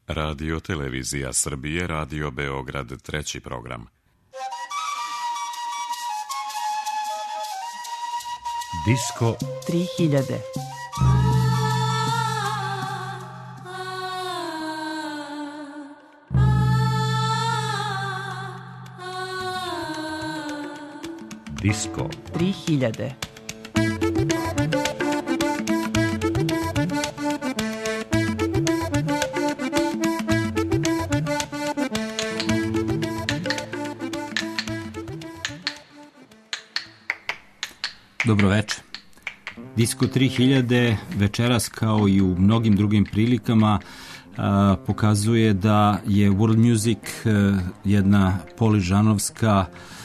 Radio Televizija Srbije, Radio Beograd, treći program. Disko 3000. Disko 3000. Dobro večer. Disko 3000 večeras kao i u mnogim drugim prilikama pokazuje da je world music jedna poližanovska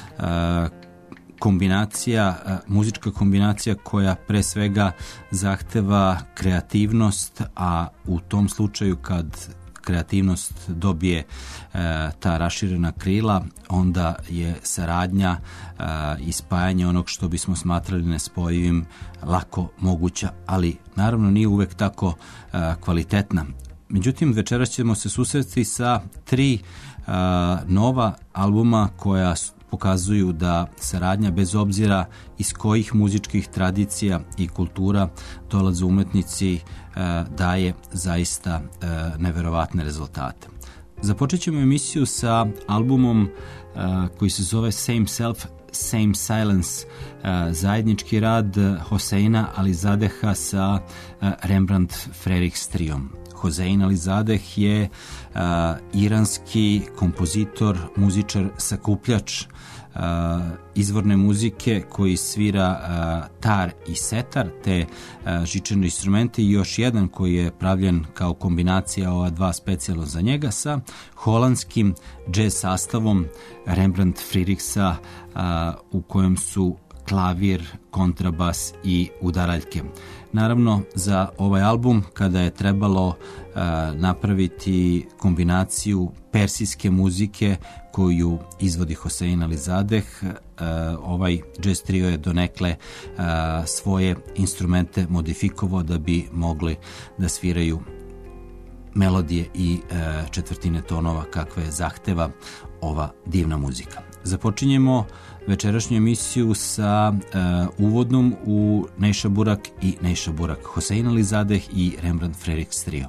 kombinacija, muzička kombinacija koja pre svega zahteva kreativnost, a u tom slučaju kad kreativnost dobije ta raširena krila, onda je saradnja i spajanje onog što bismo smatrali nespojivim lako moguća, ali naravno nije uvek tako kvalitetna. Međutim, večeras ćemo se susresti sa 3 nova albuma koja pokazuju da saradnja, bez obzira iz kojih muzičkih tradicija i kultura dolaze umetnici, daje zaista neverovatne rezultate. Započet ćemo emisiju sa albumom koji se zove Same Self, Same Silence, zajednički rad Hoseina Alizadeha sa Rembrandt Frerichs triom. Hosein Alizadeh je iranski kompozitor, muzičar, sakupljač izvorne muzike koji svira tar i setar, te žičane instrumente, i još jedan koji je pravljen kao kombinacija ova dva specijalno za njega sa holandskim džez sastavom Rembrandt Frerichsa u kojem su klavir, kontrabas i udaraljke. Naravno, za ovaj album, kada je trebalo napraviti kombinaciju persijske muzike koju izvodi Hosein Alizadeh, ovaj jazz trio je donekle svoje instrumente modifikovao da bi mogli da sviraju melodije i četvrtine tonova kakve zahteva ova divna muzika. Započinjemo večerašnju emisiju sa uvodnom u Neša Burak i Neša Burak, Hosein Alizadeh i Rembrandt Frerichs trio.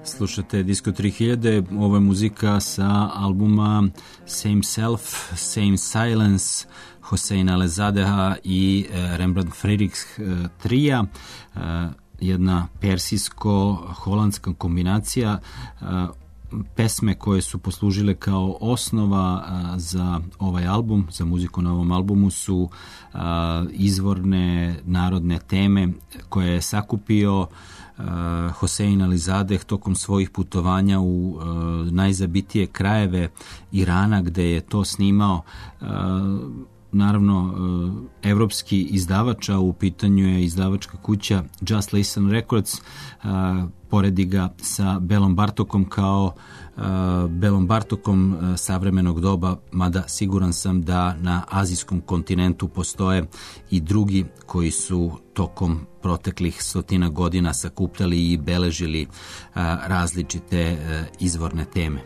Slušate Disco 3000, ovo je muzika sa albuma Same Self, Same Silence, Hoseina Alezadeha i Rembrandt Friedrichs trija, jedna persijsko-holandska kombinacija, pesme koje su poslužile kao osnova za ovaj album, za muziku na ovom albumu su izvorne narodne teme koje je sakupio Hosein Alizadeh tokom svojih putovanja u najzabitije krajeve Irana gde je to snimao. Naravno, evropski izdavača, u pitanju je izdavačka kuća Just Listen Records, poredi ga sa Belom Bartokom kao Belom Bartokom savremenog doba, mada siguran sam da na azijskom kontinentu postoje i drugi koji su tokom proteklih 100 godina sakupljali i beležili različite izvorne teme.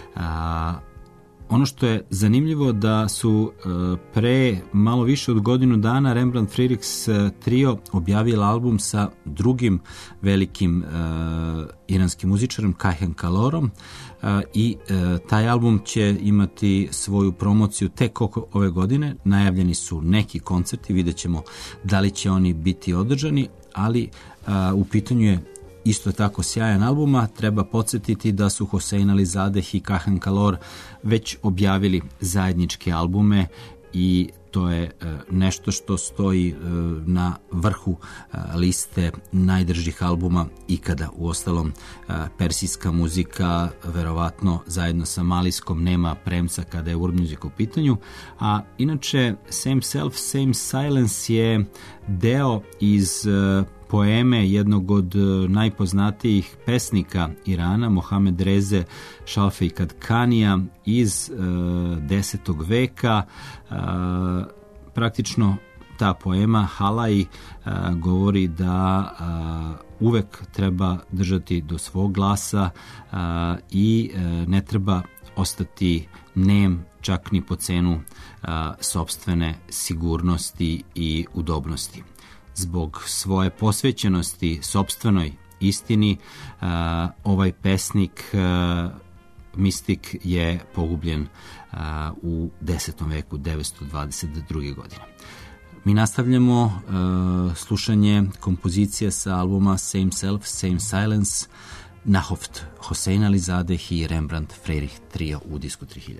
Ono što je zanimljivo da su pre malo više od godinu dana Rembrandt Friedrichs trio objavili album sa drugim velikim iranskim muzičarom Kahen Kalorom i taj album će imati svoju promociju tek ove godine. Najavljeni su neki koncerti, vidjet ćemo da li će oni biti održani, ali u pitanju je isto tako sjajan albuma. Treba podsjetiti da su Hosein Alizadeh i Kahen Kalor već objavili zajedničke albume i to je nešto što stoji na vrhu liste najdržih albuma ikada. Uostalom, persijska muzika verovatno zajedno sa malijskom nema premca kada je world music u pitanju, a inače Same Self, Same Silence je deo iz poeme jednog od najpoznatijih pesnika Irana, Mohamed Reze Šalfe i Kadkanija iz 10. veka. Praktično ta poema Halai govori da uvek treba držati do svog glasa i ne treba ostati nem čak ni po cenu sopstvene sigurnosti i udobnosti. Zbog svoje posvećenosti sopstvenoj istini, ovaj pesnik, mistik, je pogubljen u 10. veku, 922. godine. Mi nastavljamo slušanje kompozicije sa albuma Same Self, Same Silence, Nahoft, Hosein Alizadeh i Rembrandt Friedrich trio u Disco 3000.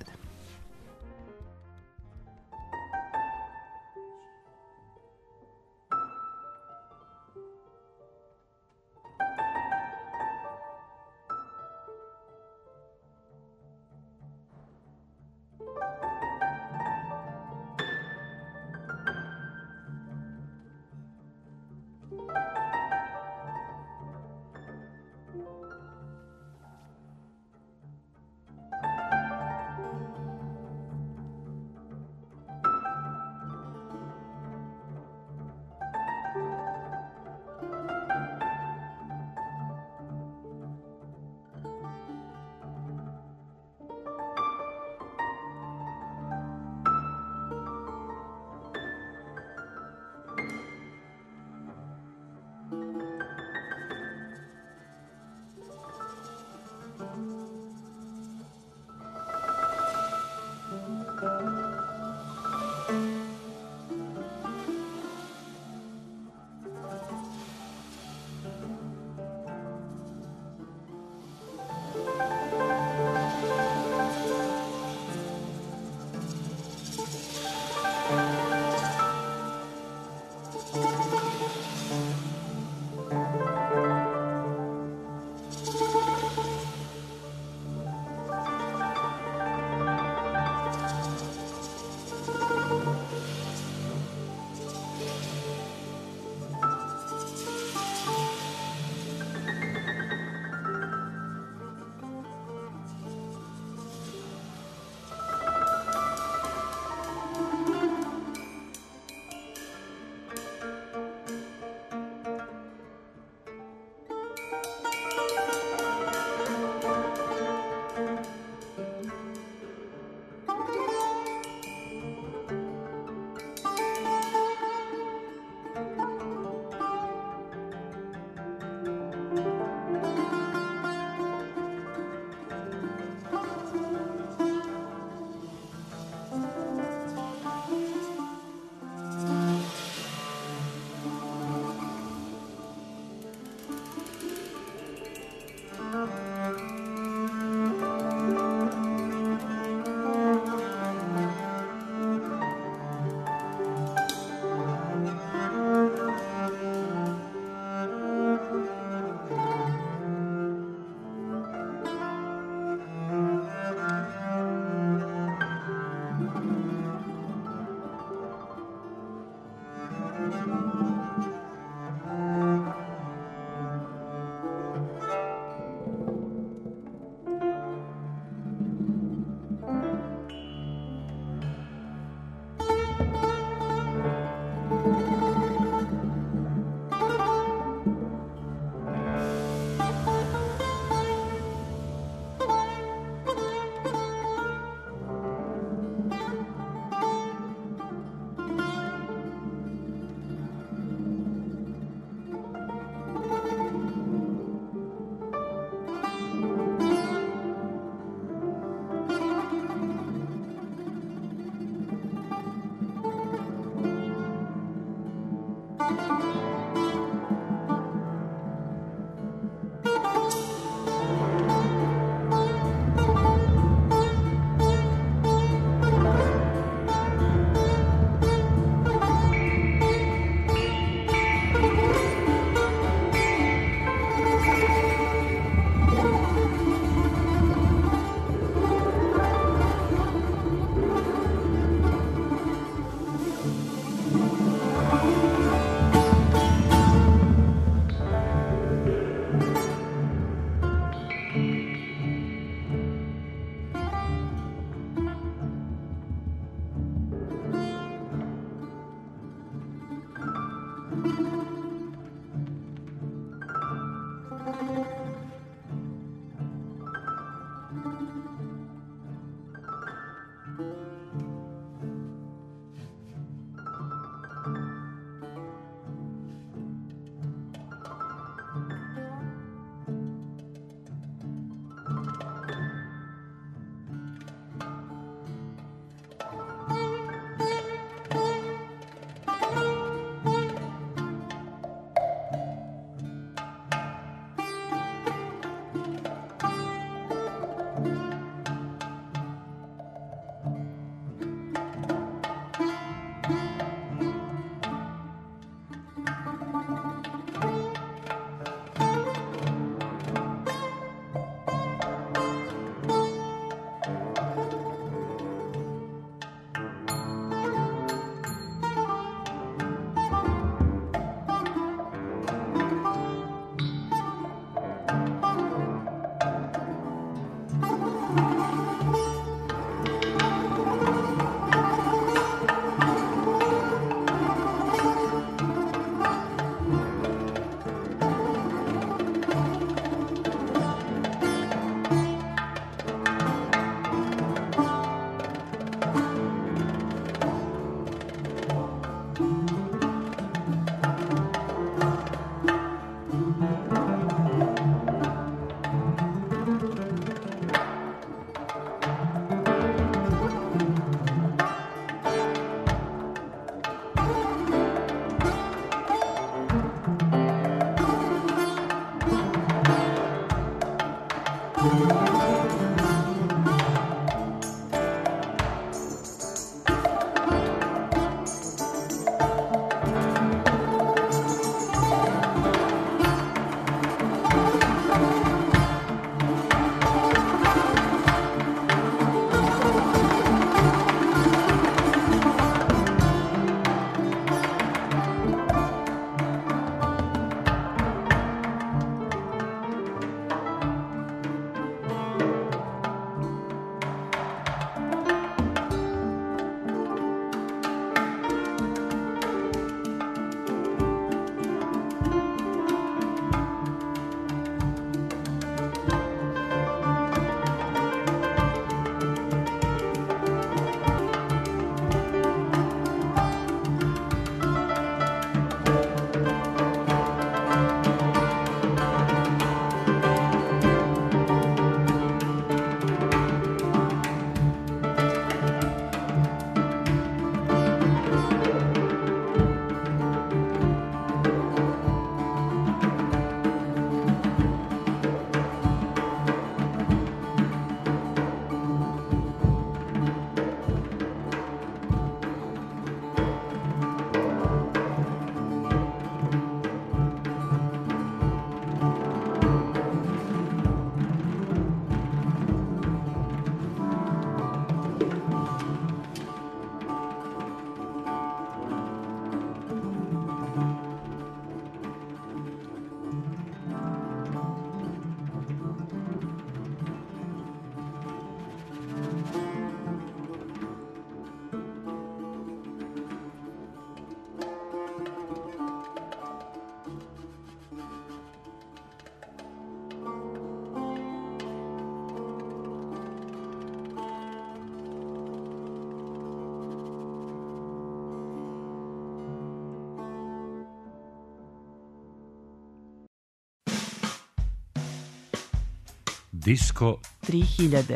Disko 3000.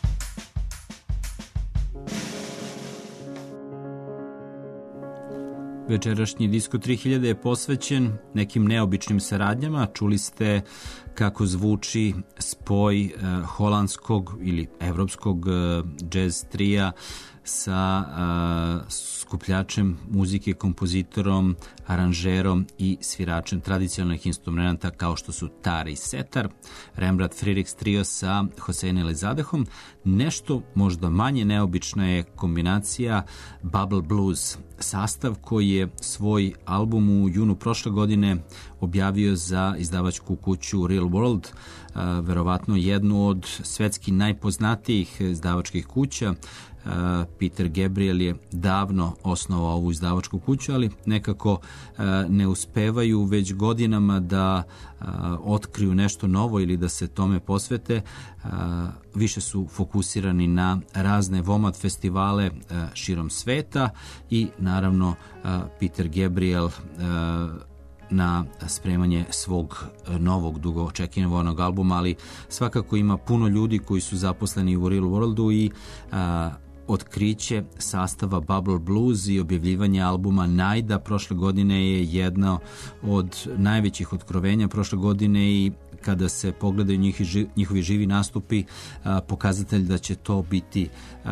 Večerašnji Disko 3000 je posvećen nekim neobičnim saradnjama. Čuli ste kako zvuči spoj holandskog ili evropskog džez trija sa skupljačem muzike, kompozitorom, aranžerom i sviračem tradicionalnih instrumenta kao što su tar i setar, Rembrandt Friedrichs trio sa Hosein Elizadehom. Nešto možda manje neobična je kombinacija Bubble Blues, sastav koji je svoj album u junu prošle godine objavio za izdavačku kuću Real World, verovatno jednu od svetski najpoznatijih izdavačkih kuća. Peter Gabriel je davno osnovao ovu izdavačku kuću, ali nekako ne uspevaju već godinama da otkriju nešto novo ili da se tome posvete. Više su fokusirani na razne WOMAD festivale širom sveta i naravno Peter Gabriel na spremanje svog novog dugo očekivanog albuma, ali svakako ima puno ljudi koji su zaposleni u Real Worldu i otkriće sastava Bubble Blues i objavljivanje albuma Najda prošle godine je jedno od najvećih otkrovenja prošle godine i kada se pogledaju njihovi živi nastupi, pokazatelj da će to biti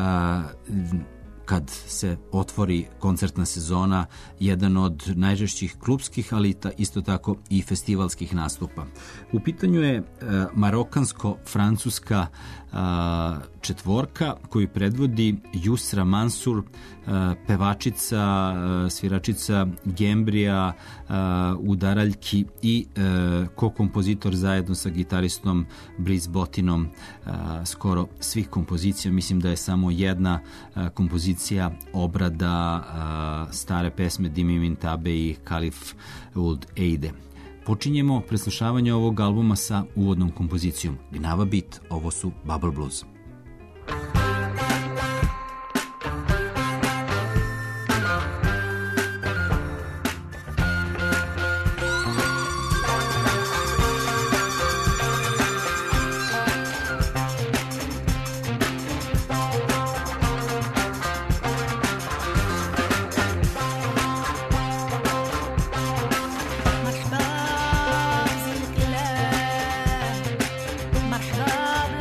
kad se otvori koncertna sezona, jedan od najžešćih klubskih, ali isto tako i festivalskih nastupa. U pitanju je marokansko-francuska četvorka koju predvodi Yusra Mansour, pevačica, sviračica Gembrija, udaraljki i ko-kompozitor zajedno sa gitaristom Brice Bottinom skoro svih kompozicija. Mislim da je samo jedna kompozicija obrada stare pesme Dimi Mintabe i Kalif Ould Eide. Počinjemo preslušavanje ovog albuma sa uvodnom kompozicijom Gnava Beat, ovo su Bubble Blues. مرحبا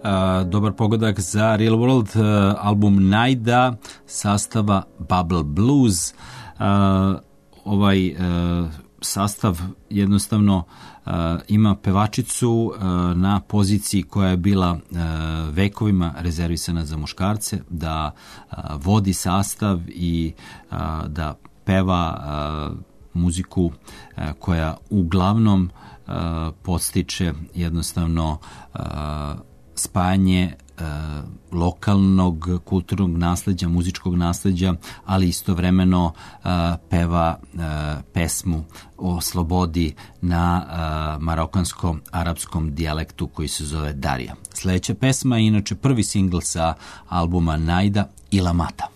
dobar pogodak za Real World, album Najda, sastava Bubble Blues. Ovaj sastav jednostavno ima pevačicu na poziciji koja je bila vekovima rezervisana za muškarce, da vodi sastav i da peva muziku koja uglavnom podstiče jednostavno spajanje lokalnog kulturnog nasleđa, muzičkog nasleđa, ali istovremeno peva pesmu o slobodi na marokansko-arapskom dijalektu koji se zove Darija. Sljedeća pesma je inače prvi singl sa albuma Najda, Ilamata.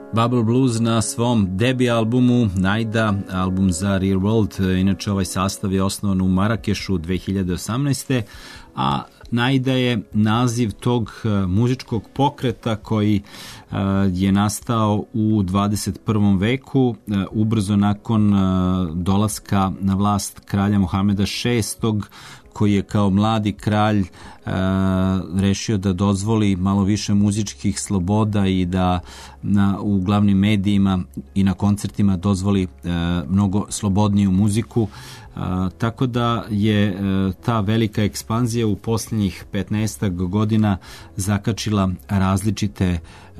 Bubble Blues na svom debi albumu Najda, album za Real World. Inače, ovaj sastav je osnovan u Marakešu 2018. A Najda je naziv tog muzičkog pokreta koji je nastao u 21. veku, ubrzo nakon dolaska na vlast kralja Mohameda VI, koji je kao mladi kralj rešio da dozvoli malo više muzičkih sloboda i da u glavnim medijima i na koncertima dozvoli mnogo slobodniju muziku. Tako da je ta velika ekspanzija u posljednjih 15 godina zakačila različite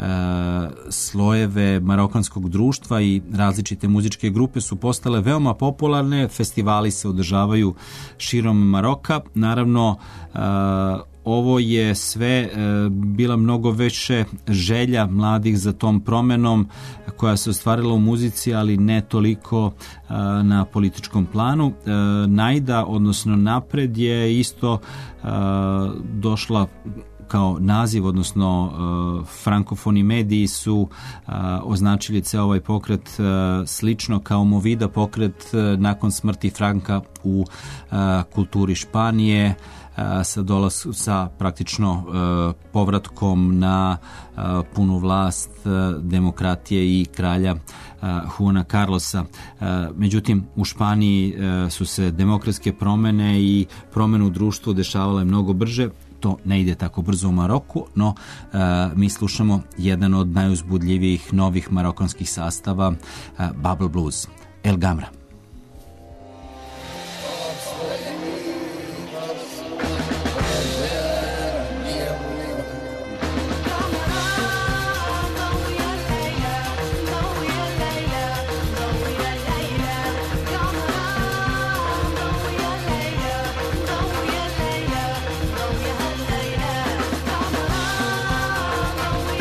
slojeve marokanskog društva i različite muzičke grupe su postale veoma popularne, festivali se održavaju širom Maroka. Naravno, ovo je sve bila mnogo veće želja mladih za tom promenom koja se ostvarila u muzici, ali ne toliko na političkom planu. Najda, odnosno Napred, je isto došla kao naziv, odnosno frankofoni mediji su označili ceo ovaj pokret slično kao Movida pokret nakon smrti Franka u kulturi Španije, sa praktično povratkom na punu vlast demokratije i kralja Juana Carlosa. Međutim, u Španiji su se demokratske promene i promene u društvu dešavale mnogo brže. To ne ide tako brzo u Maroku, no mi slušamo jedan od najuzbudljivijih novih marokanskih sastava, Bubble Blues, El Gamra.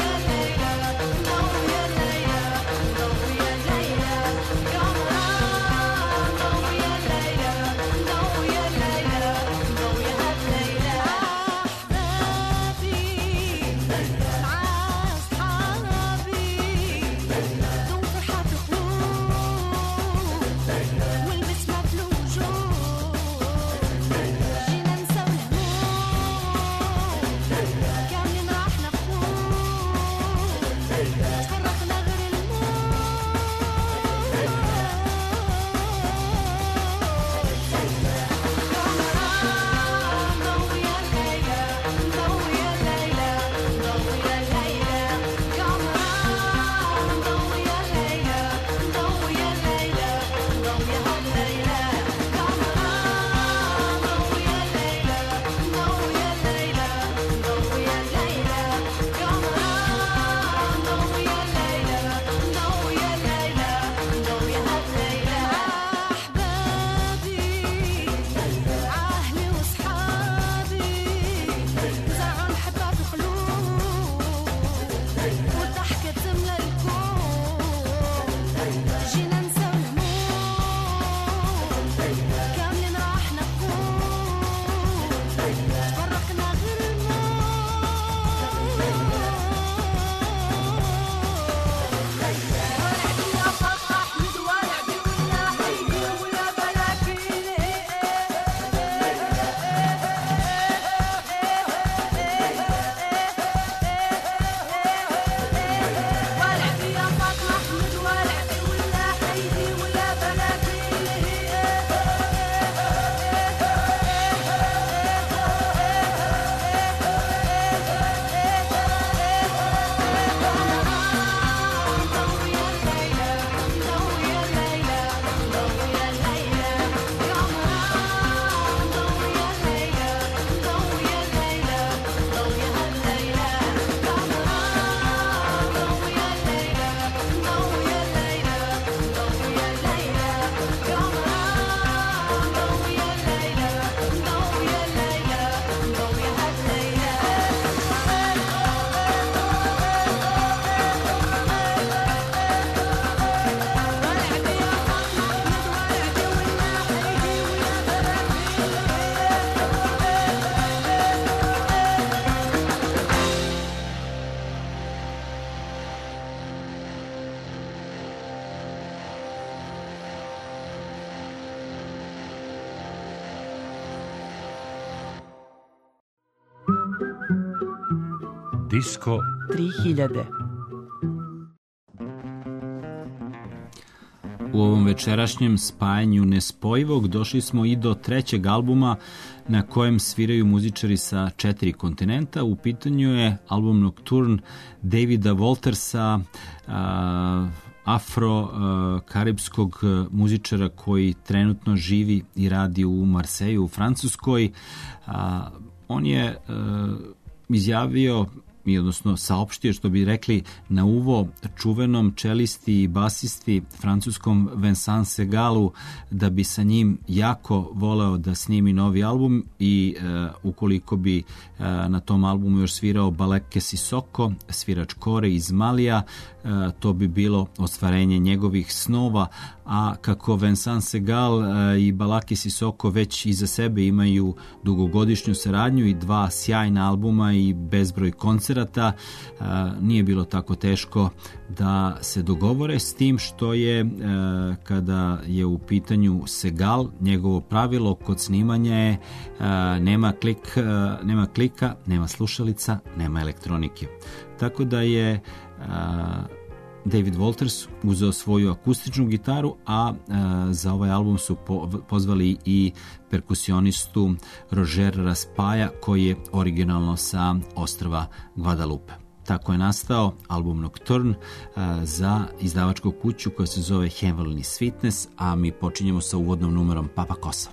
Come on. Disko 3000. U ovom večerašnjem spajanju nespojivog došli smo i do trećeg albuma na kojem sviraju muzičari sa 4 kontinenta. U pitanju je album Nocturne Davida Waltersa, afro-karibskog muzičara koji trenutno živi i radi u Marseju u Francuskoj. On je izjavio odnosno saopštio, što bi rekli, na uvo čuvenom čelisti i basisti francuskom Vincent Segalu da bi sa njim jako voleo da snimi novi album i ukoliko bi na tom albumu još svirao Baleke Sissoko, svirač kore iz Malija, to bi bilo ostvarenje njegovih snova, a kako Vincent Segal i Balake Sissoko već iza sebe imaju dugogodišnju saradnju i 2 sjajna albuma i bezbroj koncerata, nije bilo tako teško da se dogovore, s tim što je kada je u pitanju Segal, njegovo pravilo kod snimanja je nema klika, nema slušalica, nema elektronike. Tako da je David Walters uzeo svoju akustičnu gitaru, a za ovaj album su pozvali i perkusionistu Roger Raspaja, koji je originalno sa ostrva Guadalupe. Tako je nastao album Nocturne za izdavačku kuću koja se zove Heavenly Sweetness, a mi počinjemo sa uvodnom numerom Papa Kosa.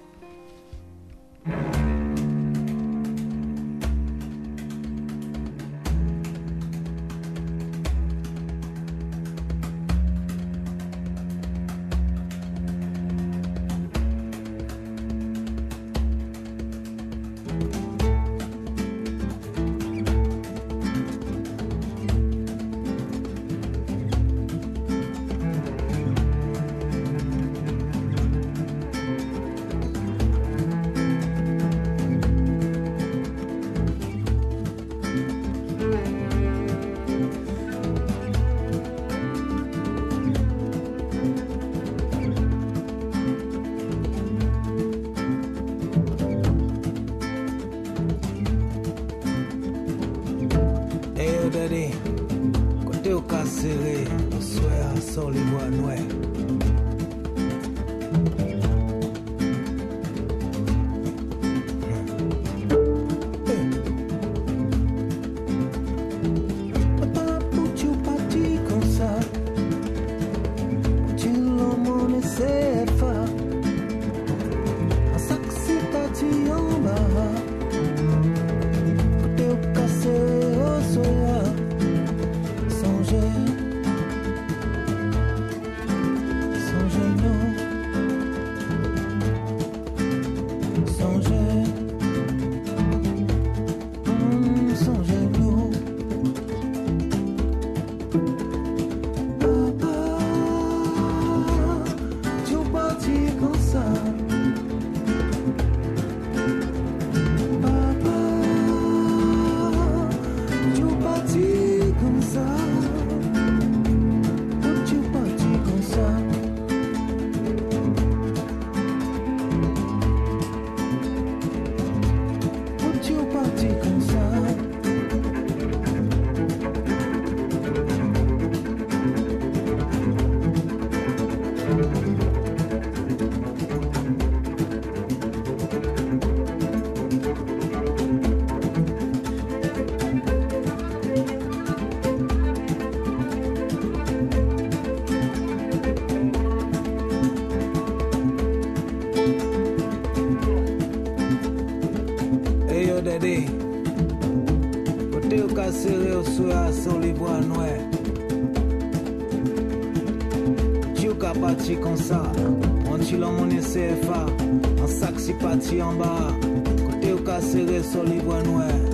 Comme ça, on tire mon CFA, en sac si parti en bas, côté au cas serré sur les voies noires.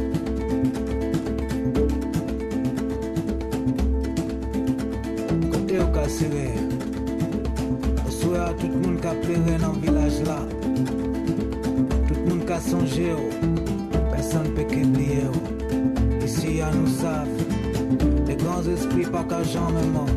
Côté au cas serré, au soir tout le monde qui a pleuré dans le village là, tout le monde qui a songé, personne ne peut oublier. Ici à nous savent, les grands esprits pas qu'à jamais mort.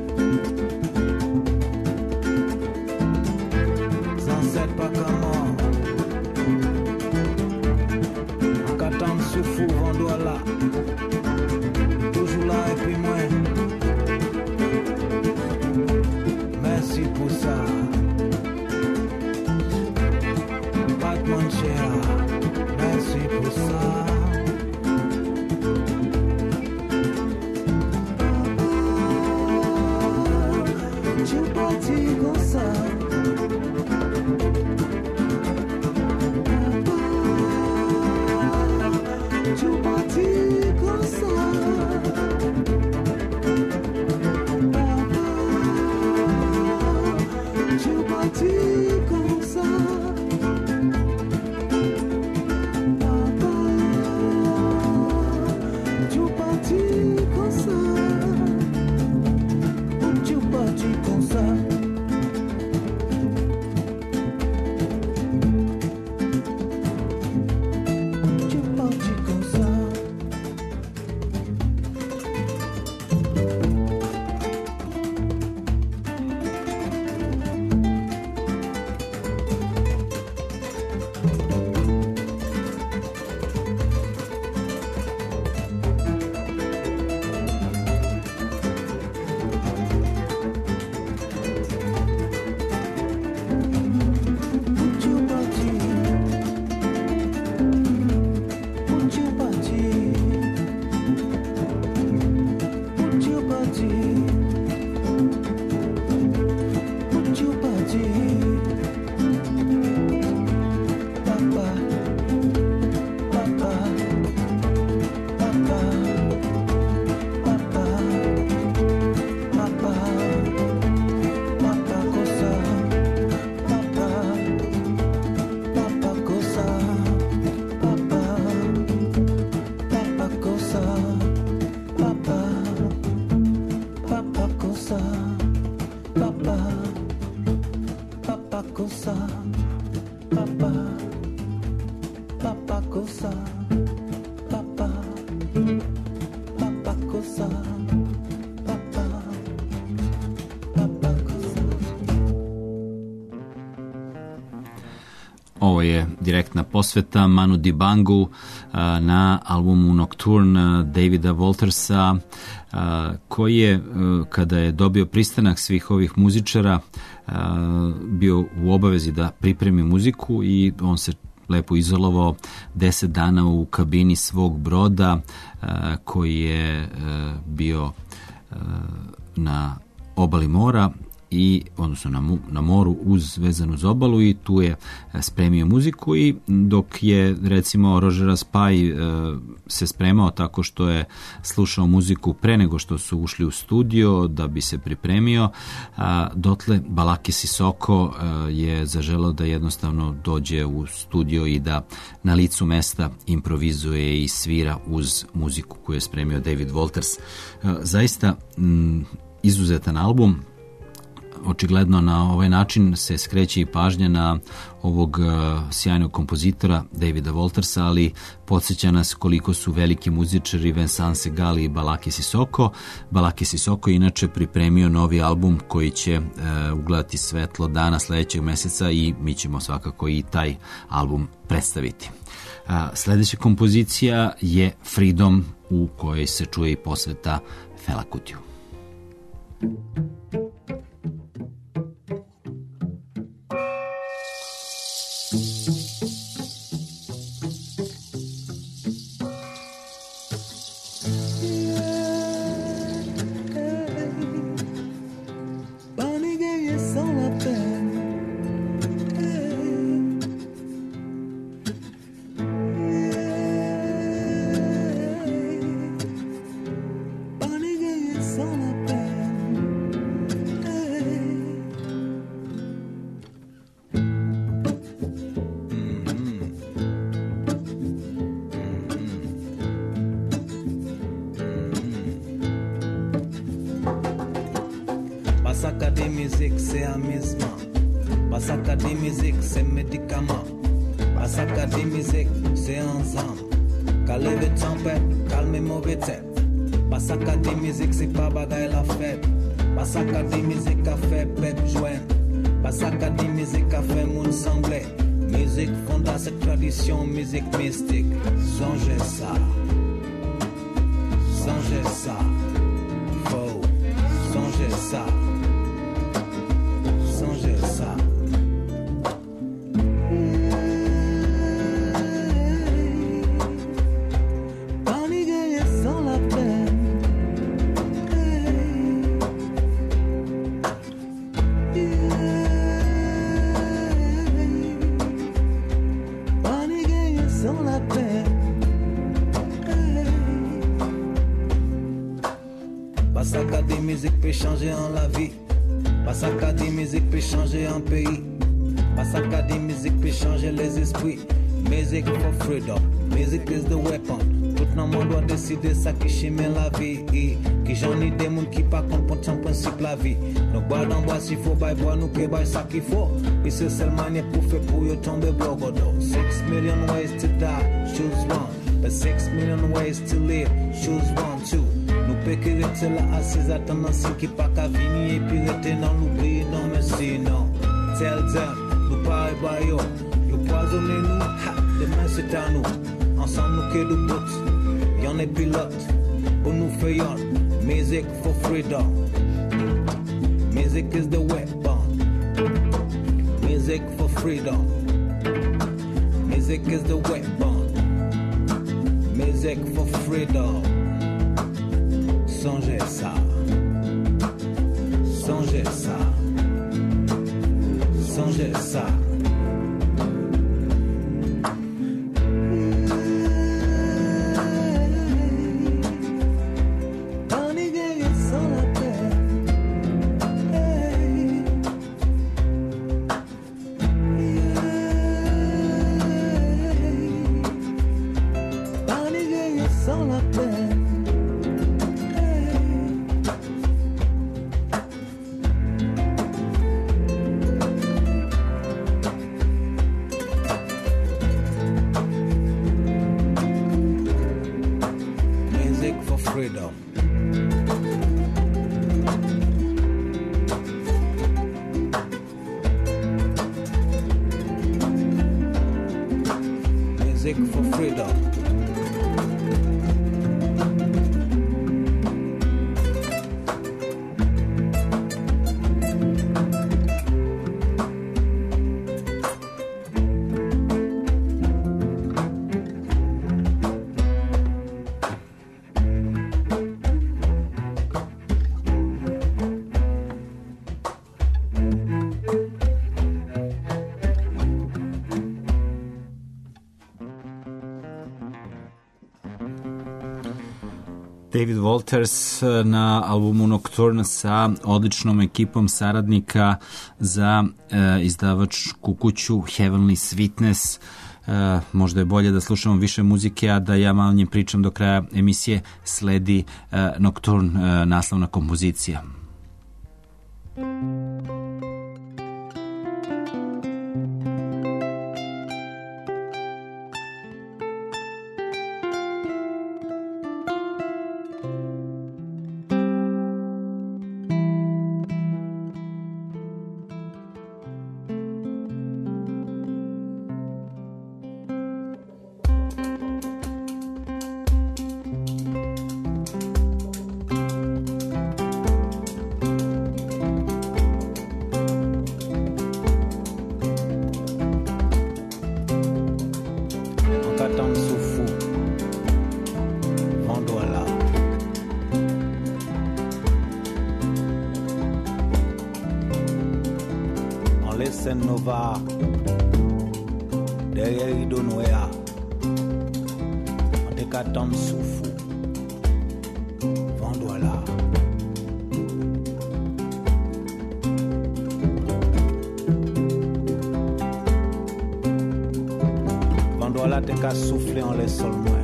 Pas comment en qu'attendre souffle vent doit là Ovo je direktna posveta Manu Dibangu na albumu Nocturne Davida Waltersa, koji je, kada je dobio pristanak svih ovih muzičara, bio u obavezi da pripremi muziku i on se lepo izolovao 10 dana u kabini svog broda koji je bio na obali mora, i odnosno na moru vezan uz obalu, i tu je spremio muziku. I dok je recimo Roger Raspail se spremao tako što je slušao muziku pre nego što su ušli u studio da bi se pripremio, dotle Balaki Sissoko je zaželao da jednostavno dođe u studio i da na licu mesta improvizuje i svira uz muziku koju je spremio David Walters. Zaista izuzetan album. Očigledno na ovaj način se skreće i pažnja na ovog sjajnog kompozitora Davida Waltersa, ali podsjeća nas koliko su veliki muzičari Vincent Segal i Balaki Sissoko. Balaki Sissoko inače pripremio novi album koji će ugledati svetlo dana sledećeg meseca i mi ćemo svakako i taj album predstaviti. Sledeća kompozicija je Freedom, u kojoj se čuje i posveta Fela Kutiju. Basaka de musique, c'est amusement. Basaka de musique, c'est médicament. Basaka de musique, c'est ensemble. Calez le tempête, calmez mauvais tête. Basaka de musique, c'est pas bagaille la fête. Basaka de musique a fait bête joindre. Basaka de musique a fait moun semblé. Musique fonda cette tradition, musique mystique. Songez ça. Songez ça. Faux. Songez ça. Songez ça. Pas ça qu'à des musiques peut changer en la vie. Pas ça qu'à des musiques peut changer un pays. Pas ça qu'à des musiques peut changer les esprits. Music for freedom, music is the weapon. Tout le monde doit décider ça qui chimère la vie. Qui j'en ai des monde qui pas comprendre son principe la vie. Nous bois dans bois s'il faut bailler bois nous que bailler ça qu'il faut. Et c'est seule manière pour faire pour y tomber blogodo. 6 million ways to die, choose one. But 6 million ways to live, choose one too. Nous peut que rester là assis attendant ce qui pas qu'à venir et puis rester dans l'oubli, non merci non. Tell them, nous pas bailler. Poisonnez-nous, demain c'est à nous. Ensemble nous que nous bottes. Y'en est pilote, pour nous faire music for freedom. Music is the weapon. Music for freedom. Music is the weapon. Music for freedom. Songez ça. Songez ça. Songez ça. David Walters na albumu Nocturne sa odličnom ekipom saradnika za izdavačku kuću Heavenly Sweetness. Možda je bolje da slušamo više muzike, a da ja manje pričam do kraja emisije. Sledi Nocturne, naslovna kompozicija. Nova derrière rideau noir on te katam soufou Vandoila Vandoila te ka souffler en les sols moins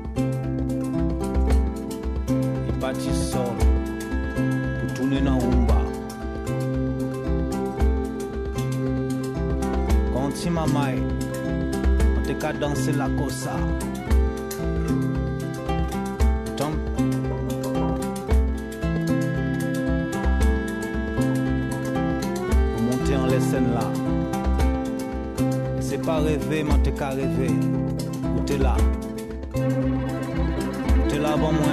il parti sol pour tourner dans rumba si mamai, on te ka danser la cosa. Tom. Pour monter en les scènes là. C'est pas rêver, mais on te ka rêver. Ou t'es là. T'es là avant moi.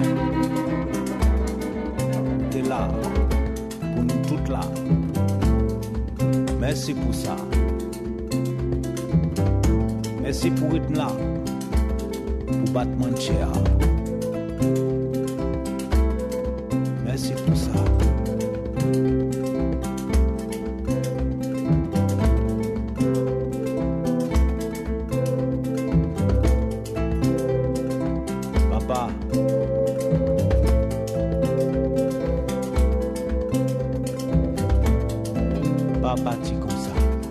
T'es là. Pour nous toutes là. Merci pour ça. Merci pour être là, pour battre mon chair. Merci pour ça. Papa. Papa, tu comme ça.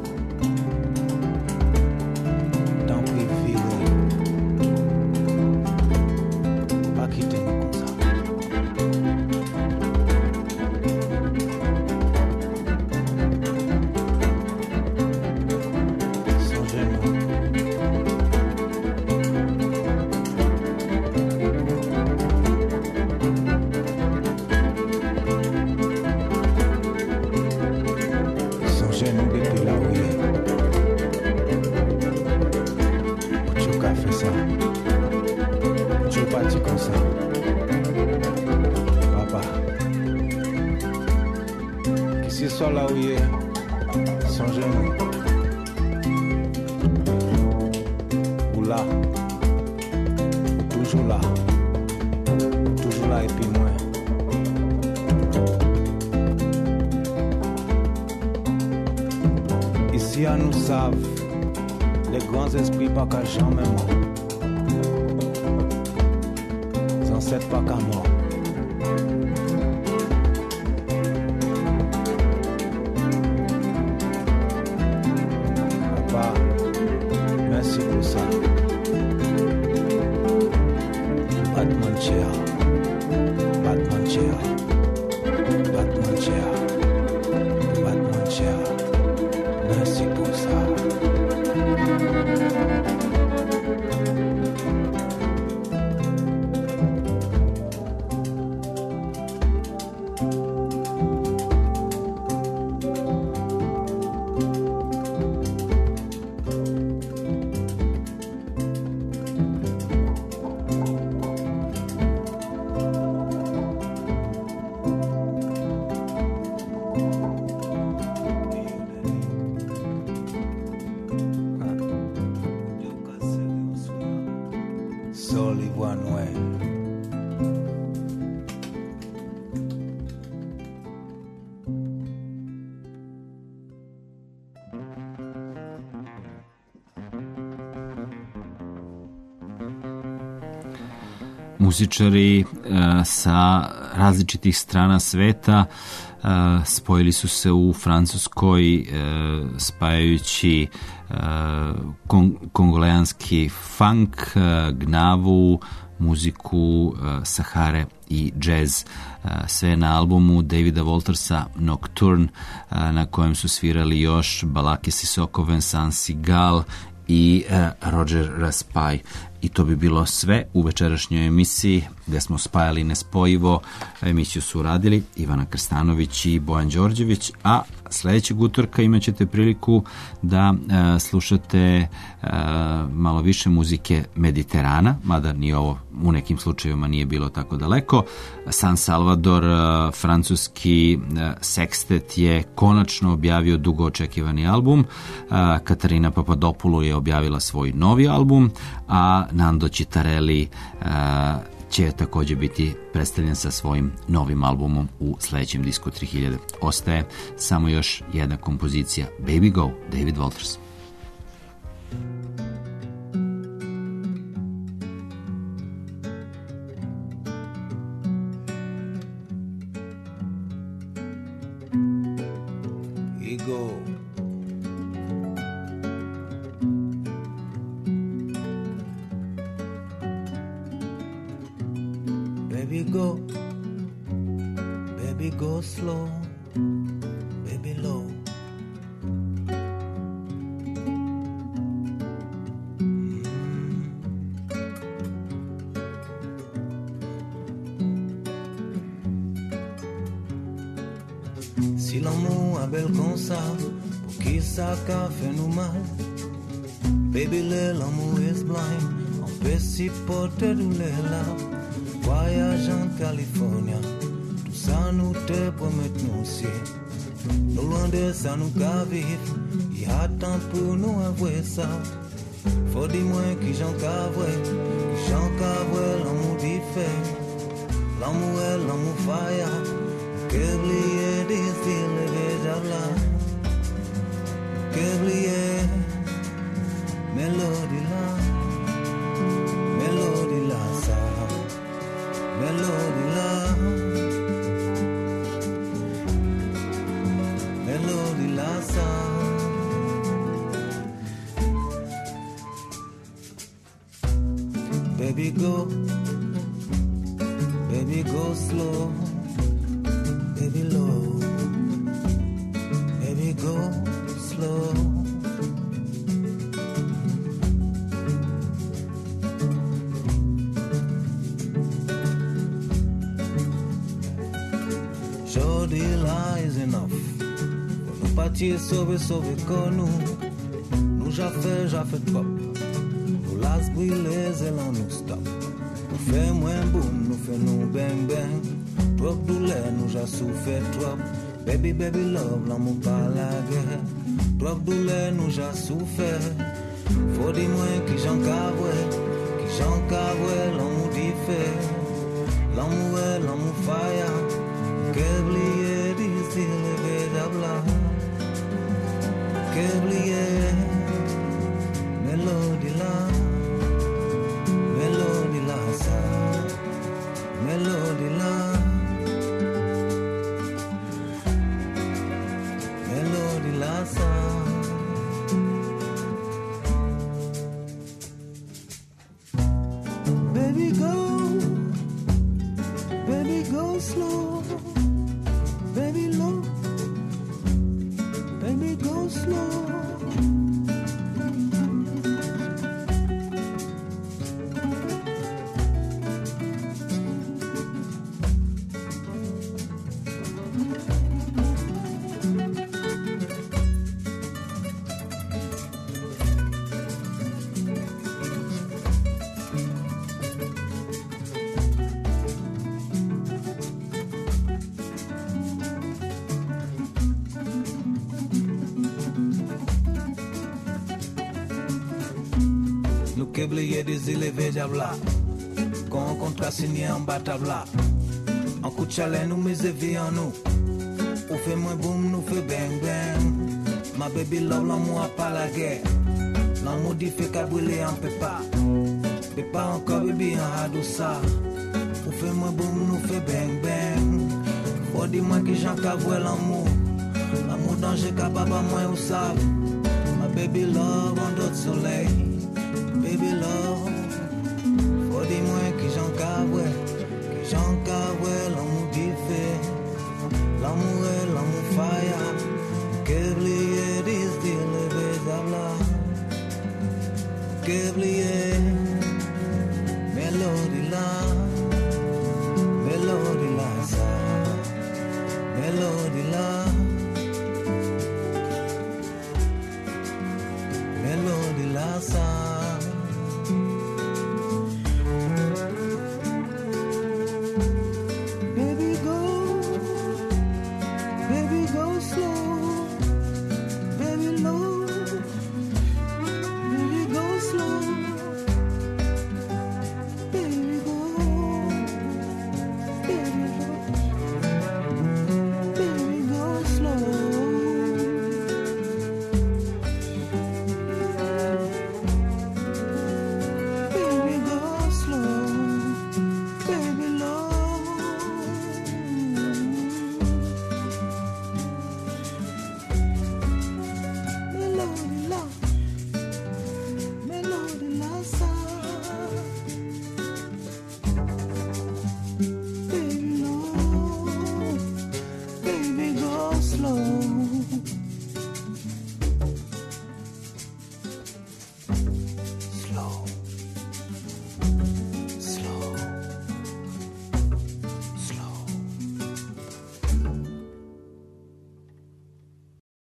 T'en prie, vivre. Pas quitter nous comme ça. Songez-nous. Songez-nous depuis là où il est. Tu as fait ça. Tu es parti comme ça. Papa. Qu'il ce soit là où il est. Songez-nous. Ou là. Toujours là. Toujours là et puis moi. Ici à nous savent, les grands esprits pas qu'à jamais mort. Les ancêtres pas qu'à mort. Papa, merci pour ça. Batman chair, Batman chair, Batman chair, Batman chair. Merci pour ça. Sol ivoire noir. Muzičari sa različitih strana sveta spojili su se u Francuskoj spajajući kongoleanski funk, gnavu, muziku Sahare i džez. Sve na albumu Davida Waltersa Nocturne, na kojem su svirali još Balake Sissoko, Vincent Segal i Roger Raspail. I to bi bilo sve u večerašnjoj emisiji gde smo spajali nespojivo. Emisiju su uradili Ivana Krstanović i Bojan Đorđević, a sledećeg utorka imat ćete priliku da slušate malo više muzike Mediterana, mada ni ovo u nekim slučajevima nije bilo tako daleko. San Salvador, francuski sekstet, je konačno objavio dugo očekivani album. Katarina Papadopoulou je objavila svoj novi album, a Nando Citarelli će također biti predstavljen sa svojim novim albumom u sledećem disku 3000. Ostaje samo još jedna kompozicija, Baby Go, David Walters. Ego. Baby go slow, baby low. Si l'amour a belle comme ça, pour qui ça qu'a fait nous mal? Baby, l'amour is blind, on peut s'y porter douleur là. Voyage en Californie, tout ça nous te promet nous aussi. Nous loin de ça nous qu'à vivre, il attend pour nous avouer ça. Faut dire moi qui j'en qu'avouer, l'amour diffère. L'amour est l'amour fire, que oublier des îles déjà là. Que oublier, mélodie là, ça. Baby go slow, baby low, baby go slow. Jodi là is enough. Pour nous partir sauver comme nous j'ai fait trop. Nous las brûler et là nous stop. Nous fait moins boum, nous fait nous bang bang. Trop douleur, nous j'ai souffert trop. Baby love, l'amour pas la guerre. Trop douleur, nous j'ai souffert. Faut dire moi qui j'en cavoué, l'amour diffère. L'amour fire. Qu'oublier d'ici le véritable. Qu'oublier mélodie là ça, mélodie là ça. Baby go slow. Baby low, baby go slow. Oublier des élevés diabla, quand on contrat signé en bas tabla. En coup de chalet, nous mes éveillés en nous. Ou fait moins boum, nous fait bang bang. Ma baby love, l'amour a pas la guerre. L'amour dit fait qu'à brûler en pépa. Pépa encore baby en hadoussa. Ou fait moins boum, nous fait bang bang. Faut dire moi que j'en cavoué l'amour. L'amour danger qu'à baba moi ou savent. Ma baby love en d'autres soleil. Baby love, faut dire moi que j'en cavoué, l'amour diffère, l'amour fire, qu'oublier d'ici le véritable, qu'oublier mélodie là.